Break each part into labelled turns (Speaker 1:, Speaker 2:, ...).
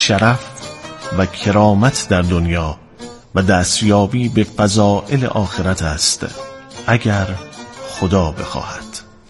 Speaker 1: شرف و کرامت در دنیا و دستیابی به فضائل آخرت است، اگر خدا بخواهد.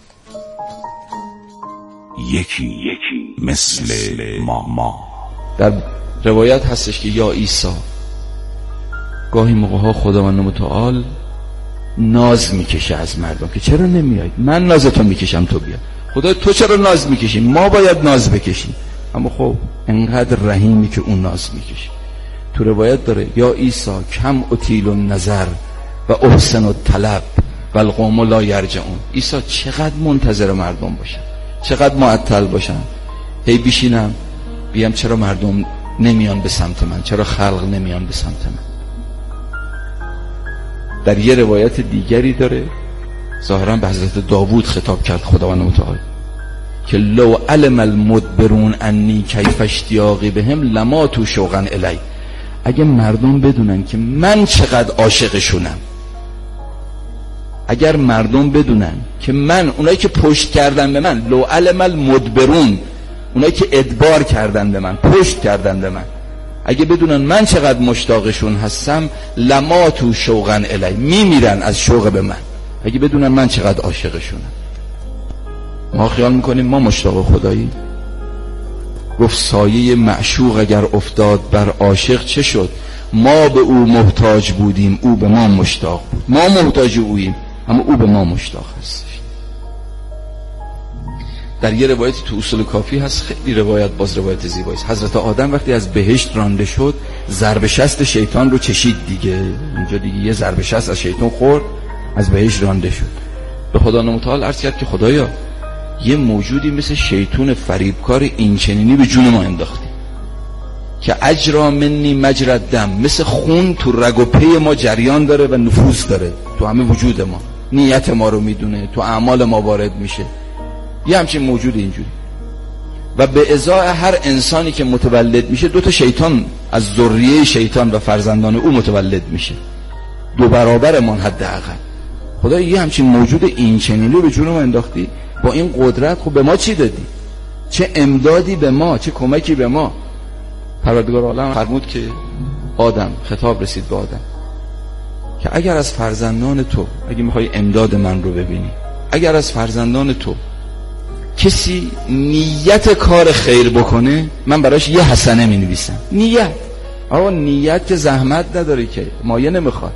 Speaker 2: یکی مثل ما.
Speaker 3: در روایت هستش که یا عیسی، گاهی موقع‌ها خداوند متعال ناز میکشه از مردم که چرا نمیاید، من نازتو میکشم تو بیا. خدا تو چرا ناز میکشی؟ ما باید ناز بکشیم. اما خب انقدر رحیمی که اون ناز میکشه. تو روایت داره یا عیسی کم اطیل النظر و احسن الطلب و القوم لا یرجعون. عیسی چقدر منتظر مردم باشن، چقدر معطل باشن، هی بشینم بیام چرا مردم نمیان به سمت من، چرا خلق نمیان به سمت من. در یه روایت دیگری داره ظاهرا به حضرت داوود خطاب کرد خداوند متعال که لو علم المدبرون انی کیف اشتیاقی بهم لما تو شوقا الی. اگه مردم بدونن که من چقدر عاشقشونم، اگر مردم بدونن که من، اونایی که پشت کردن به من، لو علم المدبرون، اونایی که ادبار کردن به من، پشت کردن به من، اگه بدونن من چقدر مشتاقشون هستم، لما تو شوقا الی، میمیرن از شوق به من. اگه بدونن من چقدر عاشقشونم. ما خیال میکنیم ما مشتاق خدایی. گفت سایه معشوق اگر افتاد بر عاشق چه شد؟ ما به او محتاج بودیم، او به ما مشتاق بود. ما محتاج اوییم اما او به ما مشتاق هست. در یه روایتی تو اصول کافی هست، خیلی روایت، باز روایت زیبایی است. حضرت آدم وقتی از بهشت رانده شد، ضرب شست شیطان رو چشید دیگه. اینجا دیگه یه ضرب شست از شیطان خورد، از بهشت رانده شد. به خدا متعال عرض کرد که خدایا یه موجودی مثل شیطان فریبکار این چنینی به جون ما انداختی که اجرا منی مجرى الدم، مثل خون تو رگ و پی ما جریان داره و نفوذ داره تو همه وجود ما، نیت ما رو میدونه، تو اعمال ما وارد میشه. یه همچین موجود اینجوری. و به ازای هر انسانی که متولد میشه 2 تا شیطان از ذریه شیطان و فرزندان او متولد میشه، 2 برابر من حداقل. خدا یه همچین موجود این چنینی به جون ما انداختی، با این قدرت خب به ما چی دادی؟ چه امدادی به ما، چه کمکی به ما. پروردگار عالم فرمود که آدم، خطاب رسید به آدم که اگر از فرزندان تو، اگه میخوای امداد من رو ببینی، اگر از فرزندان تو کسی نیت کار خیر بکنه، من براش یه حسنه می نویسم. نیت، آقا نیت که زحمت نداره که، مایه نمیخواد.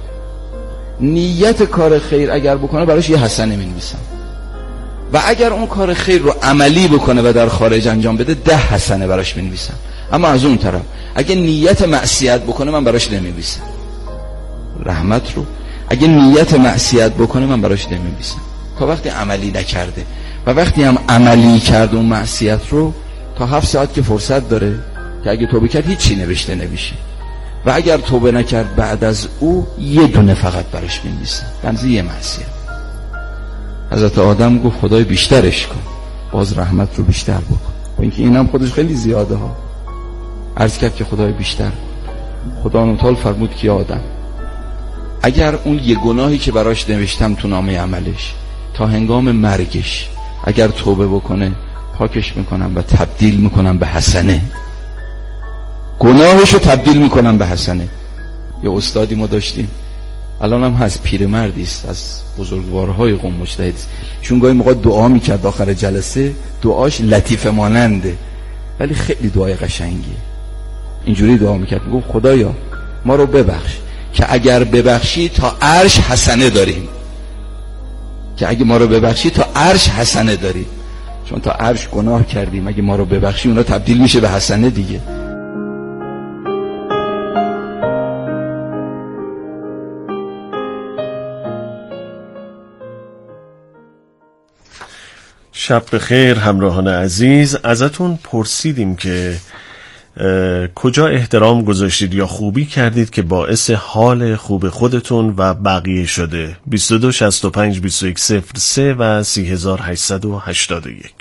Speaker 3: نیت کار خیر اگر بکنه براش یه حسنه می نویسم. و اگر اون کار خیر رو عملی بکنه و در خارج انجام بده 10 حسنه براش می نویسم. اما از اون طرف اگه نیت معصیت بکنه من براش نمی نویسم رحمت رو. اگه نیت معصیت بکنه من براش نمی نویسم تا وقتی عملی نکرده. و وقتی هم عملی کرد اون معصیت رو، تا 7 ساعت که فرصت داره که اگه توبه کرد هیچی نوشته نمیشه. و اگر توبه نکرد بعد از او 1 دونه فقط براش می‌نویسن، بنز یه معصیت. حضرت آدم گفت خدای بیشترش کن، باز رحمت رو بیشتر بکن، با اینکه اینم خودش خیلی زیاده ها. عرض کرد که خدای بیشتر کن. خدا متعال فرمود که آدم اگر اون یه گناهی که براش نوشتم تو نامه عملش تا هنگام مرگش اگر توبه بکنه، پاکش میکنم و تبدیل میکنم به حسنه. گناهشو تبدیل میکنم به حسنه. یه استادی ما داشتیم، الان هم هست، پیرمردی است، از بزرگوارهای قم مجتهد است. چون گاهی موقع دعا میکرد آخر جلسه، دعاش لطیفه ماننده ولی خیلی دعای قشنگیه. اینجوری دعا میکرد، میگفت خدایا ما رو ببخش که اگر ببخشی تا عرش حسنه داریم، که اگه ما رو ببخشی تا عرش حسنه داریم. چون تا عرش گناه کردیم، اگه ما رو ببخشی اونا تبدیل میشه به حسنه دیگه.
Speaker 1: شب بخیر همراهان عزیز. ازتون پرسیدیم که کجا احترام گذاشتید یا خوبی کردید که باعث حال خوب خودتون و بقیه شده. 22 65 21 03 و 3881.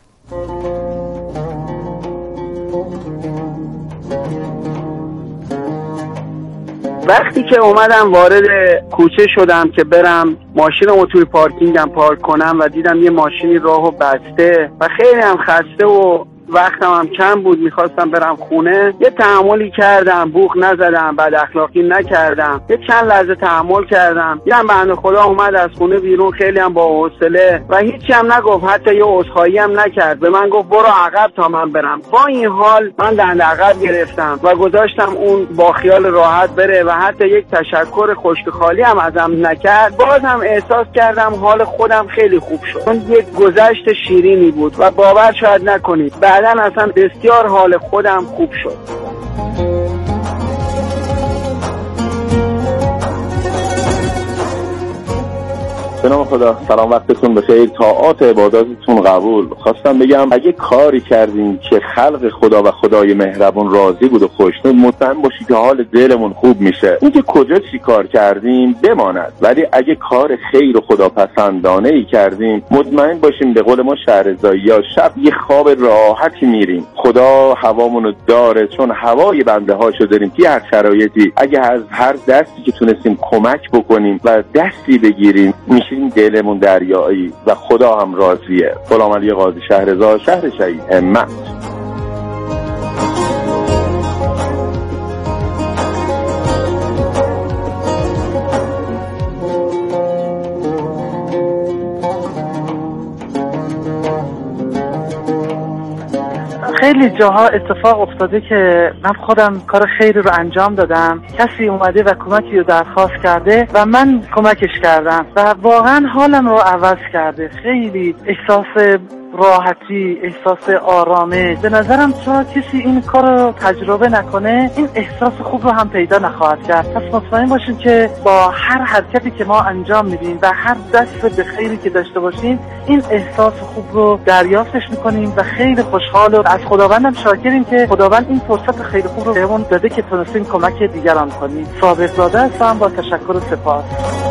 Speaker 4: وقتی که اومدم وارد کوچه شدم که برم ماشینمو توی پارکینگم پارک کنم و دیدم یه ماشینی راهو بسته و خیلی هم خسته و وقتم هم کم بود، میخواستم برم خونه. یه تحملی کردم، بوق نزدم، بد اخلاقی نکردم، یه چند لحظه تحمل کردم. یه بنده خدا اومد از خونه بیرون خیلی هم با حوصله و هیچی هم نگفت، حتی یه عذرخواهی هم نکرد. به من گفت برو عقب تا من برم. با این حال من دنده عقب گرفتم و گذاشتم اون با خیال راحت بره و حتی یک تشکر خشک خالی هم ازم نکرد. بازم احساس کردم حال خودم خیلی خوب شد. اون یک گذشت شیرینی بود و باور شاید نکنید بعداً اصلا بسیار حال خودم خوب شد.
Speaker 5: به نام خدا، سلام، وقتتون بخیر، طاعات عباداتتون قبول. خواستم بگم اگه کاری کردیم که خلق خدا و خدای مهربون راضی بود و خوشنود، مطمئن باشید که حال دلمون خوب میشه. اینکه کجا چی کار کردیم بماند، ولی اگه کار خیر و خداپسندانه ای کردیم، مطمئن باشیم به قول ما شهرزایی‌ها شب یه خواب راحتی میریم. خدا هوامونو داره، چون هوای بنده هاشو داریم که هر شرایطی اگه از هر دستی که تونستیم کمک بکنیم و دستی بگیریم، میشیم دلمون دریایی و خدا هم راضیه. غلام علی قاضی شهرزاد، شهر شهید همت.
Speaker 6: خیلی جاها اتفاق افتاده که من خودم کار خیری رو انجام دادم، کسی اومده و کمکی رو درخواست کرده و من کمکش کردم و واقعا حالم رو عوض کرده. خیلی احساس راحتی، احساس آرامش. به نظرم تا کسی این کار رو تجربه نکنه این احساس خوب رو هم پیدا نخواهد کرد. پس مطمئن باشیم که با هر حرکتی که ما انجام میدیم و هر دست به خیری که داشته باشیم این احساس خوب رو دریافتش میکنیم و خیلی خوشحال و از خداوندم شاکریم که خداوند این فرصت خیلی خوب رو بهمون داده که تونستیم کمک دیگران کنیم. صابر زاده هستم، با تشکر و سپاس.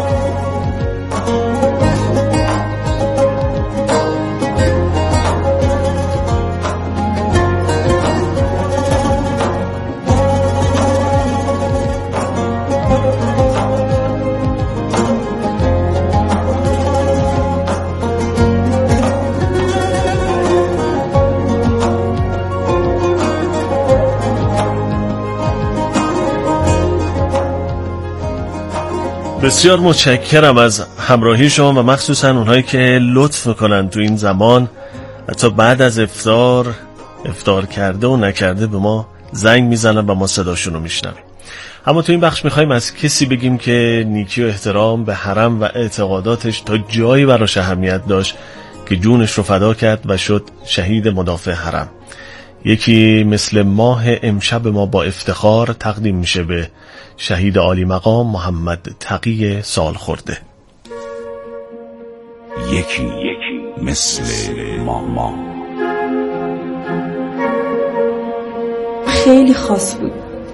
Speaker 1: بسیار متشکرم از همراهی شما و مخصوصا اونهایی که لطف میکنن تو این زمان حتی بعد از افطار کرده و نکرده به ما زنگ میزنن و ما صداشون رو میشنویم. اما تو این بخش میخوایم از کسی بگیم که نیکی و احترام به حرم و اعتقاداتش تا جایی براش اهمیت داشت که جونش رو فدا کرد و شد شهید مدافع حرم. یکی مثل ماه امشب ما با افتخار تقدیم میشه به شهید عالی مقام محمد تقی سالخورده.
Speaker 2: یکی مثل ما.
Speaker 7: خیلی خاص بود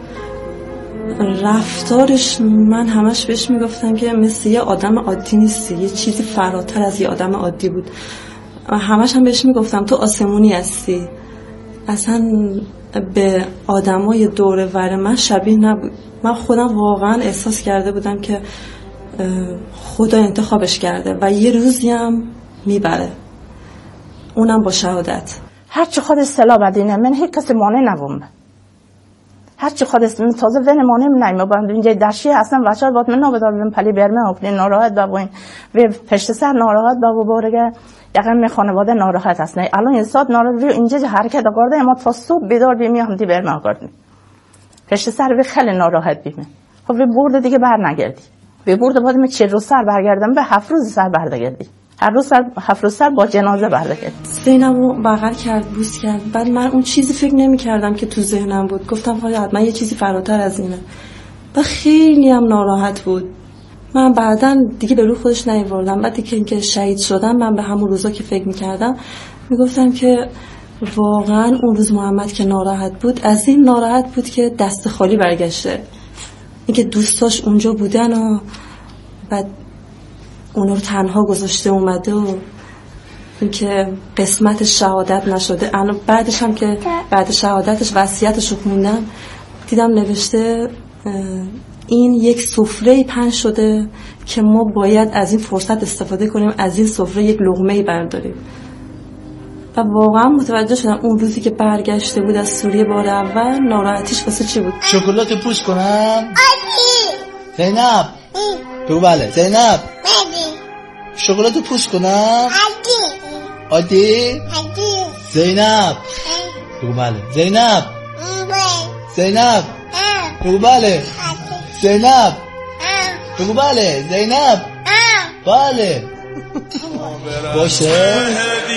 Speaker 7: رفتارش. من همش بهش میگفتم که مثل یه آدم عادی نیستی، یه چیزی فراتر از یه آدم عادی بود. همش هم بهش میگفتم تو آسمونی هستی. اصلا به آدمای دور ور من شبیه نبود. من خودم واقعا احساس کرده بودم که خدا انتخابش کرده و یه روزی هم میبره، اونم با شهادت.
Speaker 8: هرچی خود اصطلاح بدینه من هیچ کسی مانع نبوم. هرچی خود تازه ون مانع نیم با اینجا درشی اصلا بچه‌ها بود من نبودم پلی برمه اپلی ناراحت بابین و پشت سر ناراحت بابو بارگه یقین خانواده ناراحت است. نه الان این ساعت ناراحت اینجا حرکت کرده اما تا صبح بیدار بیمیام دی برمه کردم. پشت سر به خیلی ناراحت بیمه. خب به برد دیگه برنگردی. به برد بعد من 40 روز سر برگردم به 7 روز سر برگردی. هر روز 7 روز سر با جنازه برگردی.
Speaker 7: زینبو بغل کرد، بوس کرد. بعد من اون چیزی فکر نمی‌کردم که تو ذهنم بود. گفتم وای حتما یه چیزی فراتر از اینه. و خیلی هم ناراحت بود. من بعداً دیگه به رو خودش نیاوردم. بعدی که شهید شدم من به همون روزا که فکر می‌کردم میگفتم که واقعا اون روز محمد که ناراحت بود از این ناراحت بود که دست خالی برگشته. اینکه دوستاش اونجا بودن و بعد اونا رو تنها گذاشته اومده و اینکه قسمت شهادت نشده. بعدش هم که بعد شهادتش وصیتش رو خوندم دیدم نوشته این یک سفره پهن شده که ما باید از این فرصت استفاده کنیم، از این سفره یک لقمه‌ای برداریم. و واقعا متوجه شدم اون روزی که برگشته بود از سوریه بار اول ناراحتیش واسه چی بود.
Speaker 9: شکلات پوست کنم؟ زینب بگو بله. زینب شکلات پوست کنم؟ عادی زینب بگو بله. زینب بگو بله. زینب بگو بله. زینب بله باشه.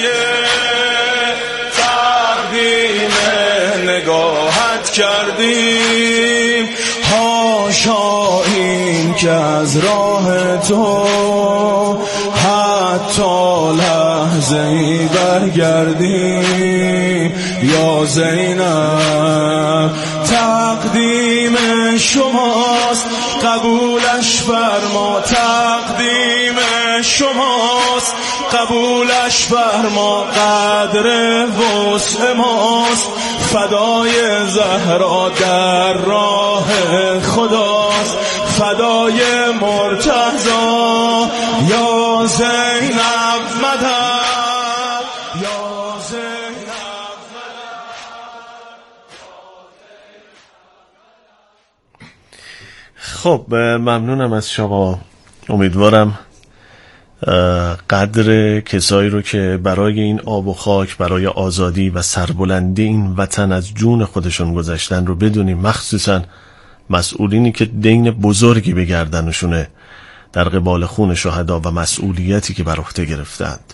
Speaker 10: تقدیم نگاهت کردیم، هاشا این که از راه تو حتی لحظه‌ای برگردیم. یا زینب تقدیم شماست، قبولش فرما. تقدیم شماست، قبولش فرما. قدر وسع ماست، فدای زهرا در راه خداست. فدای مرتضی یا زینب مدد، یا زینب
Speaker 1: مدد. خب ممنونم از شما. امیدوارم قدر کسایی رو که برای این آب و خاک، برای آزادی و سربلندی این وطن از جون خودشون گذاشتن رو بدونیم، مخصوصا مسئولینی که دین بزرگی به گردنشونه در قبال خون شهدا و مسئولیتی که بر عهده گرفتند.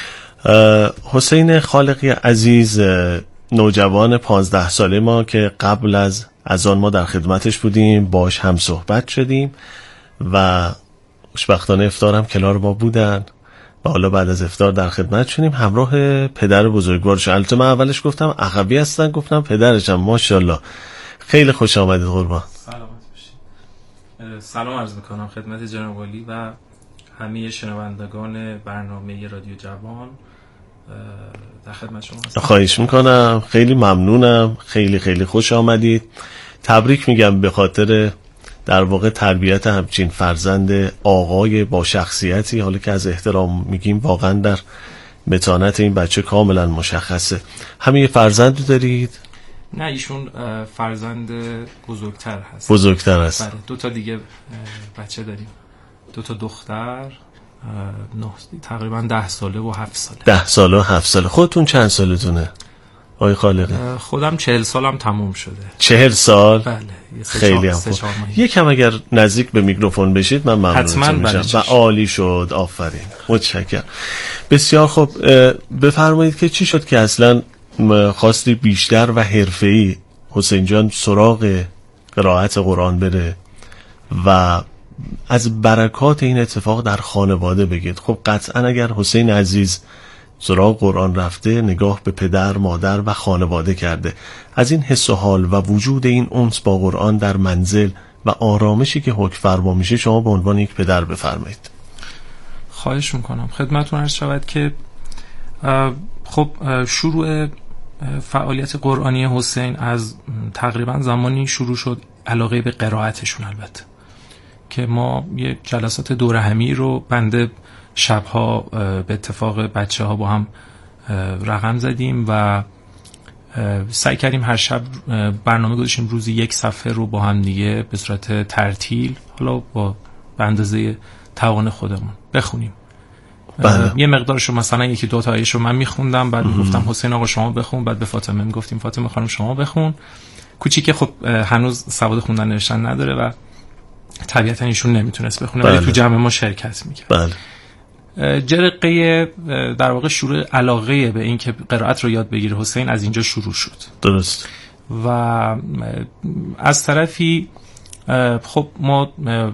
Speaker 1: حسین خالقی عزیز، نوجوان 15 ساله ما که قبل از اذان ما در خدمتش بودیم، باش هم صحبت شدیم و خوشبختانه افطار هم کنار ما بودن و حالا بعد از افطار در خدمت شدیم همراه پدر بزرگوارش. البته من اولش گفتم عقبی هستن، گفتم پدرشم. ماشاءالله خیلی خوش آمدید قربان.
Speaker 11: سلامت باشید. سلام عرض میکنم خدمت جناب والی و همه شنوندگان برنامه رادیو جوان. در خدمت شما هستم. خواهش
Speaker 1: میکنم، خیلی ممنونم، خیلی خیلی خوش آمدید. تبریک میگم به خاطر در واقع تربیت همچین فرزند آقای با شخصیتی. حالا که از احترام میگیم، واقعا در متانت این بچه کاملا مشخصه. همین یه فرزند دارید؟
Speaker 11: نه، ایشون فرزند بزرگتر هست.
Speaker 1: بزرگتر هست.
Speaker 11: بله، 2 تا دیگه بچه داریم، 2 تا دختر، تقریبا 10 ساله و 7 ساله.
Speaker 1: 10 ساله و 7 ساله. خودتون چند سالتونه آقای خالقی؟
Speaker 11: خودم 40 سالم تموم شده.
Speaker 1: 40 سال؟
Speaker 11: بله.
Speaker 1: خیلی هم خوب. یکم اگر نزدیک به میکروفون بشید من ممنونتون میشم. و عالی شد، آفرین، متشکرم. بسیار خوب. بفرمایید که چی شد که اصلا خواستی بیشتر و حرفه‌ای حسین جان سراغ قرائت قرآن بره و از برکات این اتفاق در خانواده بگید؟ خب قطعا اگر حسین عزیز سراغ قرآن رفته، نگاه به پدر، مادر و خانواده کرده. از این حس و حال و وجود این انس با قرآن در منزل و آرامشی که حکم فرما میشه، شما به عنوان یک پدر بفرمایید.
Speaker 11: خواهش میکنم. خدمتتون عرض شود که خب شروع فعالیت قرآنی حسین از تقریبا زمانی شروع شد، علاقه به قرائتشون، البته که ما یه جلسات دوره همی رو بنده شبها به اتفاق بچه ها با هم رقم زدیم و سعی کردیم هر شب برنامه گذاشتیم روزی 1 صفحه رو با هم دیگه به صورت ترتیل، حالا با به اندازه توان خودمون بخونیم. یه مقدارشو مثلا 1-2 تا آیه‌شو من میخوندم، بعد میگفتم حسین آقا شما بخون، بعد به فاطمه میگفتیم فاطمه خانم شما بخون. کوچیکه خب هنوز سواد خوندن نوشتن نداره و طبیعتا ایشون نمیتونست بخونه، ولی تو جمع ما شرکت میکرد.
Speaker 1: بله.
Speaker 11: جرقه در واقع شروع علاقه به این که قرائت رو یاد بگیره حسین از اینجا شروع شد.
Speaker 1: درست.
Speaker 11: و از طرفی خب ما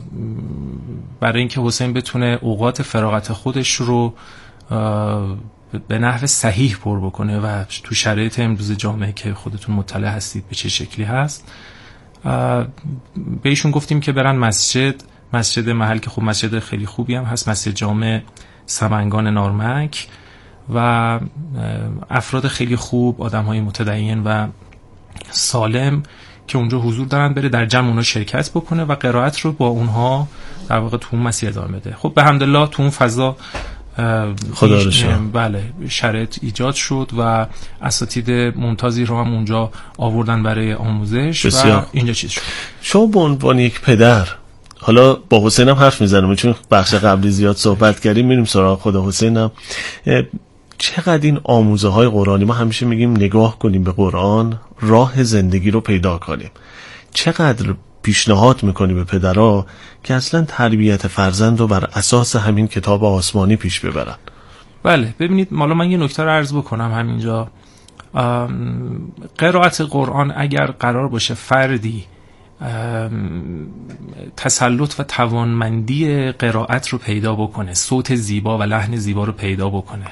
Speaker 11: برای اینکه حسین بتونه اوقات فراغت خودش رو به نحو صحیح پر بکنه و تو شرایط امروز جامعه که خودتون مطلع هستید به چه شکلی هست، بهشون گفتیم که برن مسجد محل که خب مسجد خیلی خوبی هم هست، مسجد جامع سمنگان نارمک، و افراد خیلی خوب، آدم‌های متدین و سالم که اونجا حضور دارن، بره در جمع اونها شرکت بکنه و قرائت رو با اونها در واقع تو اون مسیر ادامه بده. خب به حمدالله تو اون فضا
Speaker 1: خدا رو شکر.
Speaker 11: بله شرایط ایجاد شد و اساتید ممتازی رو هم اونجا آوردن برای آموزش
Speaker 1: بسیار.
Speaker 11: و اینجا چیز شد.
Speaker 1: شما به عنوان یک پدر، حالا با حسین هم حرف میزنم چون بخش قبلی زیاد صحبت کردیم، میریم سراغ خود حسین هم، چقدر این آموزه های قرآنی، ما همیشه میگیم نگاه کنیم به قرآن راه زندگی رو پیدا کنیم، چقدر پیشنهاد میکنی به پدرها که اصلا تربیت فرزند رو بر اساس همین کتاب آسمانی پیش ببرن؟
Speaker 11: بله ببینید، حالا من یه نکته رو عرض بکنم همینجا. قرائت قرآن اگر قرار باشه فردی تسلط و توانمندی قرائت رو پیدا بکنه، صوت زیبا و لحن زیبا رو پیدا بکنه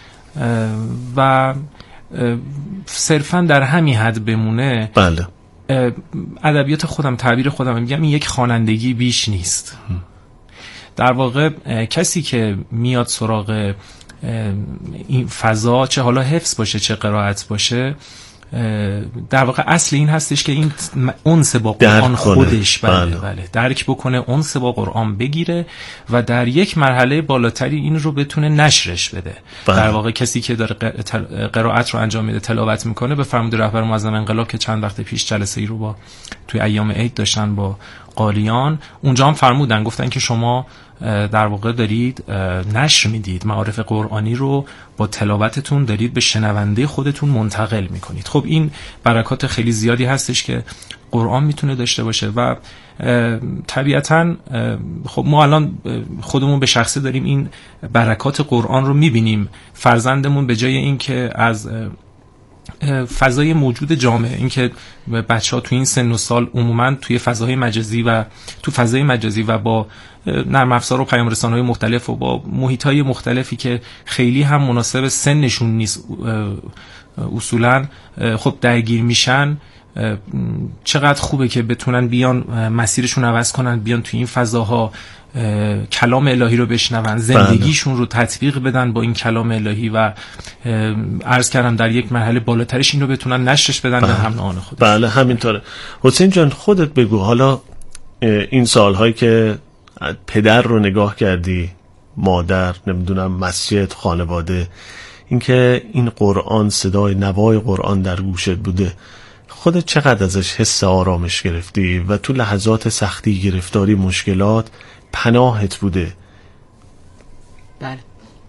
Speaker 11: و صرفا در همین حد بمونه،
Speaker 1: بله
Speaker 11: ادبیات خودم، تعبیر خودم میگم این یک خوانندگی بیش نیست. در واقع کسی که میاد سراغ این فضا، چه حالا حفظ باشه چه قرائت باشه، در واقع اصل این هستش که این انس با قرآن خودش بله درک بکنه، انس با قرآن بگیره و در یک مرحله بالاتری این رو بتونه نشرش بده. در واقع کسی که داره قرائت رو انجام میده، تلاوت میکنه، به فرمود رهبر معظم انقلاب که چند وقت پیش جلسه ای رو با توی ایام عید داشتن با قالیان، اونجا هم فرمودن، گفتن که شما در واقع دارید نشر میدید، معارف قرآنی رو با تلاوتتون دارید به شنونده خودتون منتقل میکنید. خب این برکات خیلی زیادی هستش که قرآن میتونه داشته باشه و طبیعتاً خب ما الان خودمون به شخصه داریم این برکات قرآن رو میبینیم. فرزندمون به جای این که از فضای موجود جامعه، این که بچه‌ها تو این سن و سال عموماً توی فضای مجازی و با نرم افزار و پیام رسانه‌های مختلف و با محیط‌های مختلفی که خیلی هم مناسب سنشون نیست اصولاً خب درگیر میشن، چقدر خوبه که بتونن بیان مسیرشون عوض کنن، بیان توی این فضاها کلام الهی رو بشنون، زندگیشون رو تطبیق بدن با این کلام الهی و عرض کردم در یک مرحله بالاترش این رو بتونن نشرش بدن به هم نوعان خود.
Speaker 1: بله همینطوره. حسین جان خودت بگو، حالا این سالهایی که پدر رو نگاه کردی، مادر، نمیدونم مسجد، خانواده، اینکه این قرآن، صدای نوای قرآن در گوشت بوده، خودت چقدر ازش حس آرامش گرفتی و تو لحظات سختی، گرفتاری، مشکلات پناهت بوده؟
Speaker 12: بله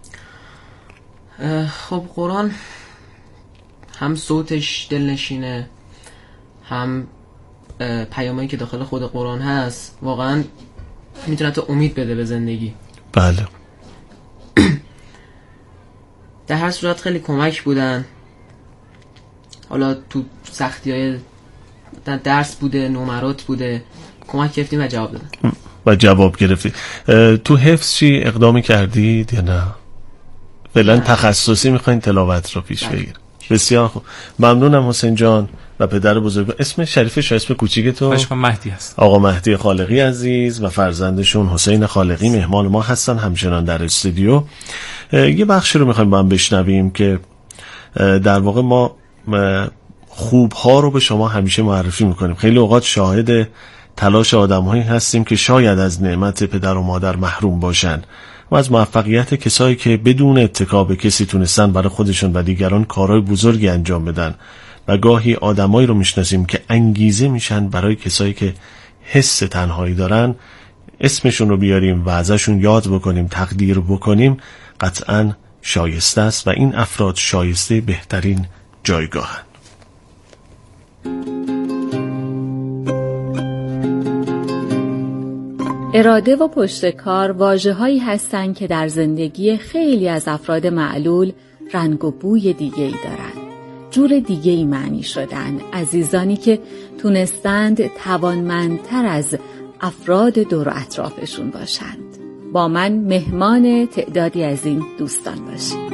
Speaker 12: خب قرآن هم صوتش دلنشینه، هم پیامایی که داخل خود قرآن هست واقعا میتونه تو امید بده به زندگی.
Speaker 1: بله
Speaker 12: در هر صورت خیلی کمک بودن، حالا تو سختی های درس بوده، نمرات بوده، کمک گرفتیم و جواب دادن
Speaker 1: و جواب گرفتی. تو حفظ چی اقدامی کردید یا نه؟ فعلا تخصصی میخواین تلاوت رو پیش بگیر؟ بسیار خوب، ممنونم حسین جان و پدر بزرگ. اسم شریفش و اسم کوچیک تو؟
Speaker 11: مهدی هست.
Speaker 1: آقا مهدی خالقی عزیز و فرزندشون حسین خالقی مهمان ما هستن همچنان در استودیو. یه بخشی رو میخوایم با هم بشنویم که در واقع ما خوب ها رو به شما همیشه معرفی میکنیم. خیلی اوقات شاهد تلاش آدم‌هایی هستیم که شاید از نعمت پدر و مادر محروم باشن و از موفقیت کسایی که بدون اتکا به کسی تونستن برای خودشون و دیگران کارهای بزرگی انجام بدن و گاهی آدمایی رو میشناسیم که انگیزه میشن برای کسایی که حس تنهایی دارن، اسمشون رو بیاریم و ازشون یاد بکنیم، تقدیر بکنیم، قطعاً شایسته است و این افراد شایسته بهترین جایگاهن.
Speaker 13: اراده و پشتکار واژه‌هایی هستند که در زندگی خیلی از افراد معلول رنگ و بوی دیگه‌ای دارند. جور دیگه‌ای معنی شدن. عزیزانی که تونستند توانمندتر از افراد دور و اطرافشون باشند. با من مهمان تعدادی از این دوستان باشید.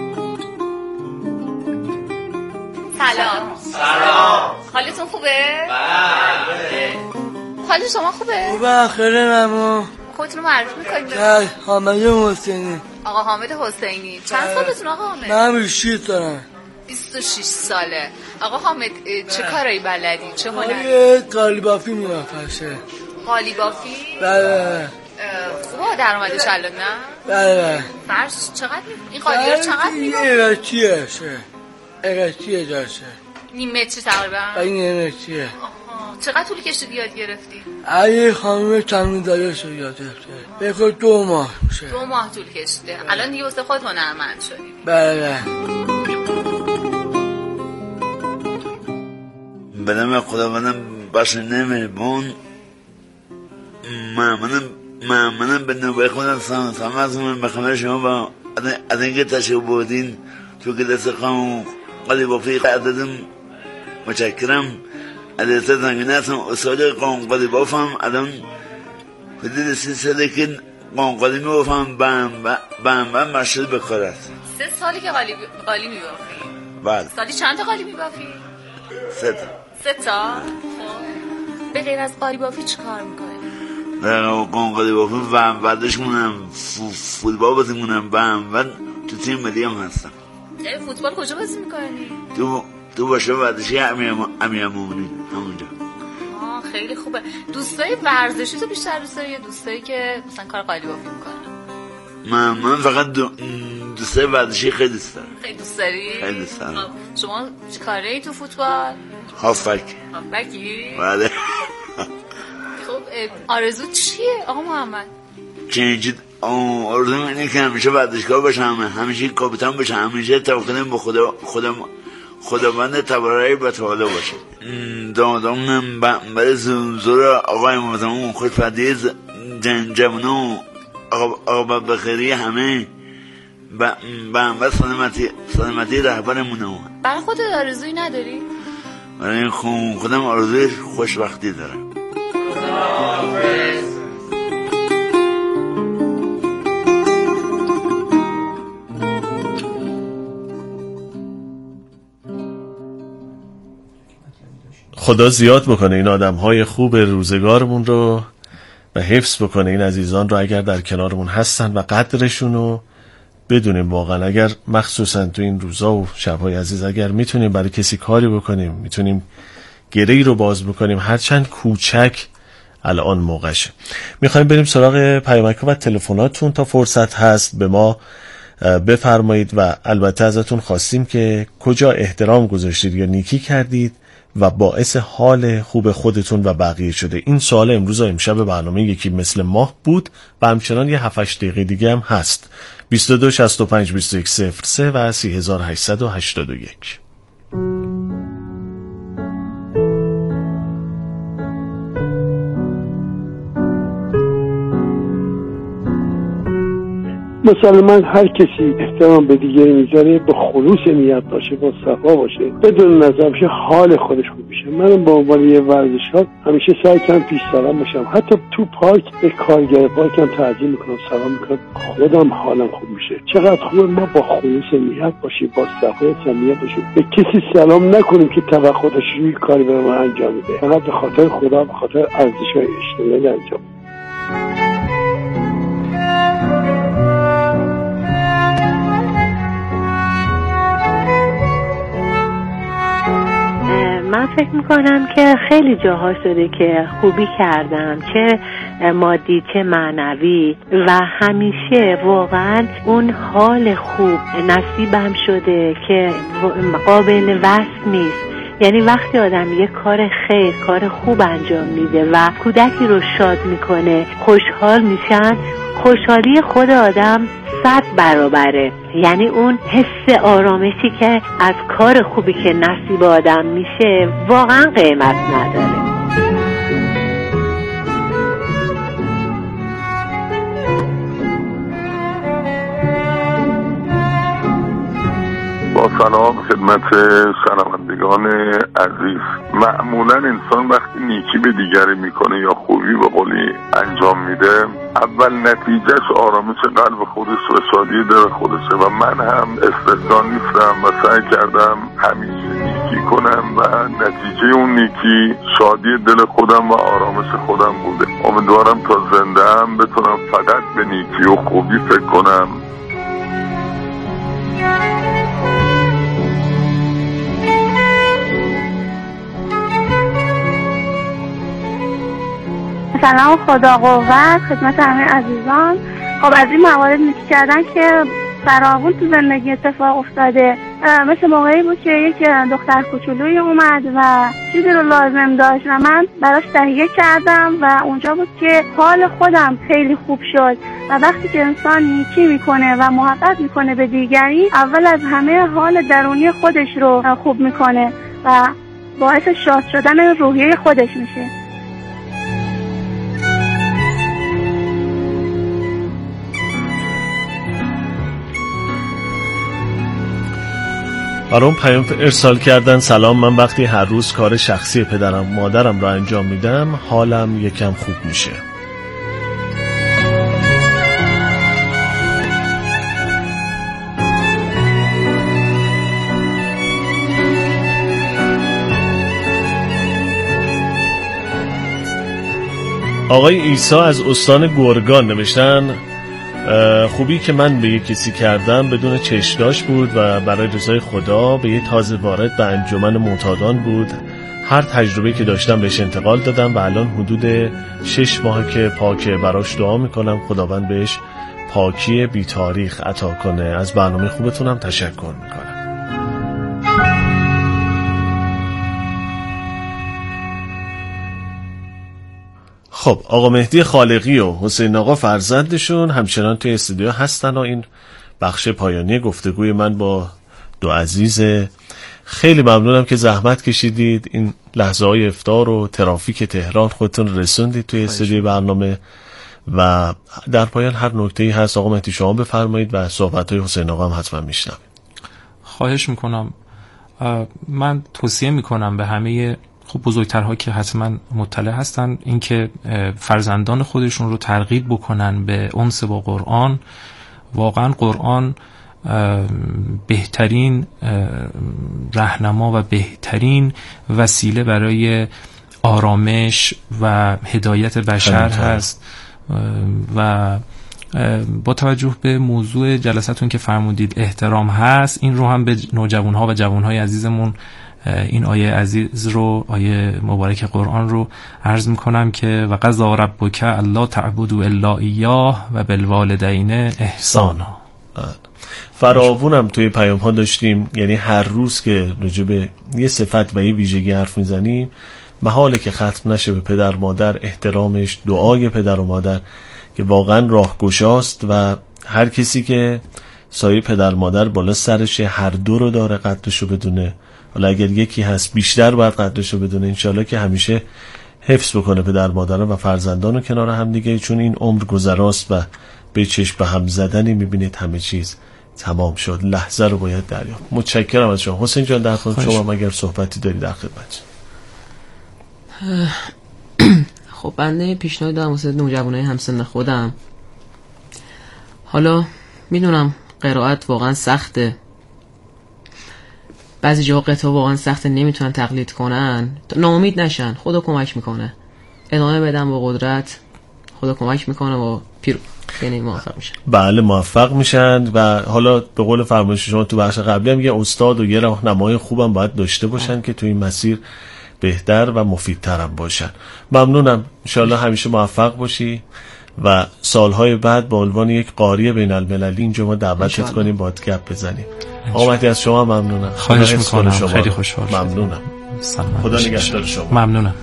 Speaker 14: سلام. حالتون خوبه؟ بله. حال شما خوبه؟
Speaker 9: خیلی ممنون.
Speaker 14: خودتون رو معرفی میکنید؟
Speaker 9: نه، حامد حسینی.
Speaker 14: آقا حامد حسینی. چند سالتون آقا حامد؟
Speaker 9: من 26 سالم.
Speaker 14: 26 ساله. آقا حامد چه کارایی بلدی؟ چه هنری؟
Speaker 9: قالی بافی میافرشه.
Speaker 14: قالی بافی؟
Speaker 9: بله.
Speaker 14: خوبه درآمدش الان نه؟
Speaker 9: بله.
Speaker 14: فرش چقدر این قالی رو چقدر می‌بافی؟
Speaker 9: اگرچیه داشته
Speaker 14: نیم متر تقریبا؟
Speaker 9: این متریه.
Speaker 14: چقدر طول کشید یاد گرفتی؟
Speaker 9: اگه خانم تمرین داره شد یاد گرفته بگو 2 ماه میشه.
Speaker 14: 2 ماه طول کشیده. الان دیگه واسه خود هنرمند شدی.
Speaker 9: بله.
Speaker 15: به نام خداوندم بخشنده مهربان، ممنونم به نوبه خودم سلام از من به خبر شما و از اینکه تشریف بردین تو کلاس خانم قلی بافی عددم متشکرم. عدد زنگینه هستم استاد قلی بافم. الان حدود 3 ساله که قلی می بافم بهم مشغول به کار است.
Speaker 14: 3 سالی که قالی می بافی؟
Speaker 15: بله.
Speaker 14: سالی چند تا قالی می بافی؟
Speaker 15: 3 تا.
Speaker 14: 3 تا؟ به غیر از قالی بافی چی کار میکنی؟
Speaker 15: قلی بافی ورزش کنم، فوتبال بازی کنم و تو تیم ملی هم هستم.
Speaker 14: فوتبال کجا بازی میکنی؟
Speaker 15: تو باشه ورزشی امیرالمومنین همونجا.
Speaker 14: خیلی خوبه. دوستای ورزشی تو بیشتر دوست داری یا دوستایی که مثلا کار قالی بافی میکنن؟
Speaker 15: من فقط دوستای ورزشی خیلی دوست دارم.
Speaker 14: خیلی دوست داری؟
Speaker 15: خیلی دوست دارم.
Speaker 14: شما چه کاره ای تو فوتبال؟
Speaker 15: هافبکی. بله.
Speaker 14: خب آرزو چیه آقا محمد؟
Speaker 15: چنین آرزو اینه که همیشه ورزشکار باشم، همیشه کاپیتان باشم، همیشه توکلم به خداوند تبارک و تعالی باشه. دامادامونم برای زور آقای محترم خوش‌پدیز جوانو آقا بخیری همه و سلامتی رهبرمونه.
Speaker 14: برای خودت آرزویی نداری؟
Speaker 15: برای خودم آرزوی خوشبختی دارم.
Speaker 1: خدا زیاد بکنه این آدم‌های خوب روزگارمون رو و حفظ بکنه این عزیزان رو اگر در کنارمون هستن و قدرشون رو بدونیم. واقعا اگر مخصوصا تو این روزا و شب‌های عزیز اگر میتونیم برای کسی کاری بکنیم، میتونیم گره‌ای رو باز بکنیم هرچند کوچک، الان موقعشه. میخوایم بریم سراغ پیامک‌ها و تلفناتون تا فرصت هست به ما بفرمایید و البته ازتون خواستیم که کجا احترام گذاشتید یا نیکی کردید و باعث حال خوب خودتون و بقیه شده. این سوال امروز و امشب برنامه یکی مثل ماه بود و همچنان یه 7-8 دقیقه دیگه هم هست. 22 65 21 03 و 3881.
Speaker 16: مسلماً هر کسی احترام به دیگری میذاره با خلوص نیت باشه، با صفا باشه، بدون نظر بشه حال خودش خوب میشه. من به عنوان یه ورزشکار همیشه سعی کنم پیش سلام باشم، حتی تو پارک به کارگر پارکم تعظیم میکنم، سلام میکنم، خودم حالم خوب میشه. چقدر خوبه ما با خلوص نیت باشیم، با صفای صمیمیت باشیم، به کسی سلام نکنیم که توقع داشته روی کاری به ما انجام میده، فقط به خاطر خدا، به خاطر ارزش‌های اجتماعی انجام.
Speaker 17: من فکر میکنم که خیلی جاها شده که خوبی کردم، چه مادی چه معنوی، و همیشه واقعا اون حال خوب نصیبم شده که قابل وصف نیست. یعنی وقتی آدم یه کار خیر، کار خوب انجام میده و کودکی رو شاد میکنه، خوشحال میشن، خوشحالی خود آدم 100 برابره. یعنی اون حس آرامشی که از کار خوبی که نصیب آدم میشه واقعا قیمت نداره.
Speaker 18: با سلام خدمت شنوندگان عزیز. معمولا انسان وقتی نیکی به دیگری میکنه یا خوبی به قولی انجام میده، اول نتیجهش آرامش قلب خودش و شادی دل خودشه و من هم استثنا نیستم و سعی کردم همیشه نیکی کنم و نتیجه اون نیکی شادی دل خودم و آرامش خودم بوده. امیدوارم تا زنده هم بتونم فقط به نیکی و خوبی فکر کنم.
Speaker 19: سلام خدا قوت خدمت همه عزیزان. خب از این موارد میشه کردن که فراوون تو زندگی اتفاق افتاده. مثل موقعی بود که یک دختر کوچولوی اومد و چیزی رو لازم داشت و من براش تهیه کردم و اونجا بود که حال خودم خیلی خوب شد. و وقتی که انسان نیکی میکنه و محبت میکنه به دیگری، اول از همه حال درونی خودش رو خوب میکنه و باعث شاد شدن روحیه خودش میشه.
Speaker 1: برام پیام ارسال کردن: سلام، من وقتی هر روز کار شخصی پدرم مادرم را انجام میدم حالم یکم خوب میشه. آقای عیسی از استان گرگان نوشتن: خوبی که من به یک کسی کردم بدون چشم‌داشت بود و برای رضای خدا به یک تازه وارد به انجمن معتادان بود. هر تجربه که داشتم بهش انتقال دادم و الان حدود 6 ماه که پاکه، براش دعا میکنم خداوند بهش پاکی بی تاریخ عطا کنه. از برنامه خوبتونم تشکر میکنم. خب، آقا مهدی خالقی و حسین آقا فرزندشون همچنان توی استودیو هستن و این بخش پایانی گفتگوی من با دو عزیز. خیلی ممنونم که زحمت کشیدید، این لحظه های افطار و ترافیک تهران خودتون رسوندید توی استودیو برنامه. و در پایان هر نکته‌ای هست آقا مهدی شما بفرمایید و صحبت‌های حسین آقا هم حتما میشنویم.
Speaker 11: خواهش میکنم. من توصیه میکنم به همه بزرگترها که حتما مطلع هستن اینکه فرزندان خودشون رو ترغیب بکنن به انس با قرآن. واقعا قرآن بهترین راهنما و بهترین وسیله برای آرامش و هدایت بشر هست. و با توجه به موضوع جلساتون که فرمودید احترام هست، این رو هم به نوجوانها و جوانهای عزیزمون این آیه عزیز رو، آیه مبارک قرآن رو عرض میکنم که و قضا ربک الا تعبدوا الا ایاه و بالوالدین احسانا.
Speaker 1: فراوونم توی پیام ها داشتیم، یعنی هر روز که راجع به یه صفت و یه ویژگی حرف میزنیم محاله که ختم نشه به پدر مادر احترامش، دعای پدر و مادر که واقعا راهگشاست و هر کسی که سایه پدر مادر بالا سرشه هر دو رو داره قدرشو بدونه. حالا اگر یکی هست بیشتر باید قدرشو بدونه. انشالله که همیشه حفظ بکنه پدر مادران و فرزندان رو کنار هم دیگه، چون این عمر گذراست و به چشم به هم زدنی میبینید همه چیز تمام شد. لحظه رو باید دریافت. متشکرم از شما حسین جان. در خدمت شما اگر صحبتی داری در خدمت.
Speaker 12: خب بنده پیشنهاد دارم واسه نوجوانای همسن خودم. حالا میدونم قرائت واقعا سخته، بعضی جاها قطعه واقعا سخته نمیتونن تقلید کنن. ناامید نشن، خدا کمک میکنه. ادامه بدن با قدرت، خدا کمک میکنه و یعنی موفق میشن.
Speaker 1: بله موفق میشن. و حالا به قول فرمایش شما تو بخش قبلی هم یه استاد و یه راهنمای خوبم باید داشته باشن که تو این مسیر بهتر و مفیدتر هم باشن. ممنونم. انشالله همیشه موفق باشی و سالهای بعد به عنوان یک قاری بین المللی اینجا ما دعوتت کنیم باید گپ بزنیم. آمدی از شما ممنونم.
Speaker 11: خواهش میکنم. خیلی خوشحال شدم.
Speaker 1: ممنونم. خدا نگهدار شما.
Speaker 11: ممنونم.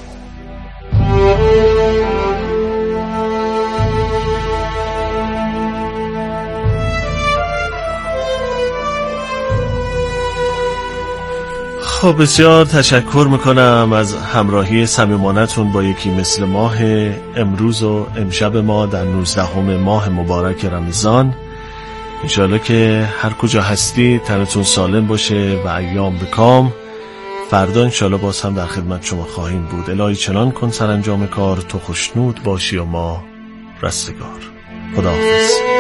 Speaker 1: خب بسیار تشکر میکنم از همراهی صمیمانتون با یکی مثل ماه. امروز و امشب ما در 19 ماه مبارک رمضان. انشاءالله که هر کجا هستی تنتون سالم باشه و ایام بکام. فردا انشاءالله باز هم در خدمت شما خواهیم بود. الهی چنان کن سرانجام کار تو خوشنود باشی و ما رستگار. خداحافظ.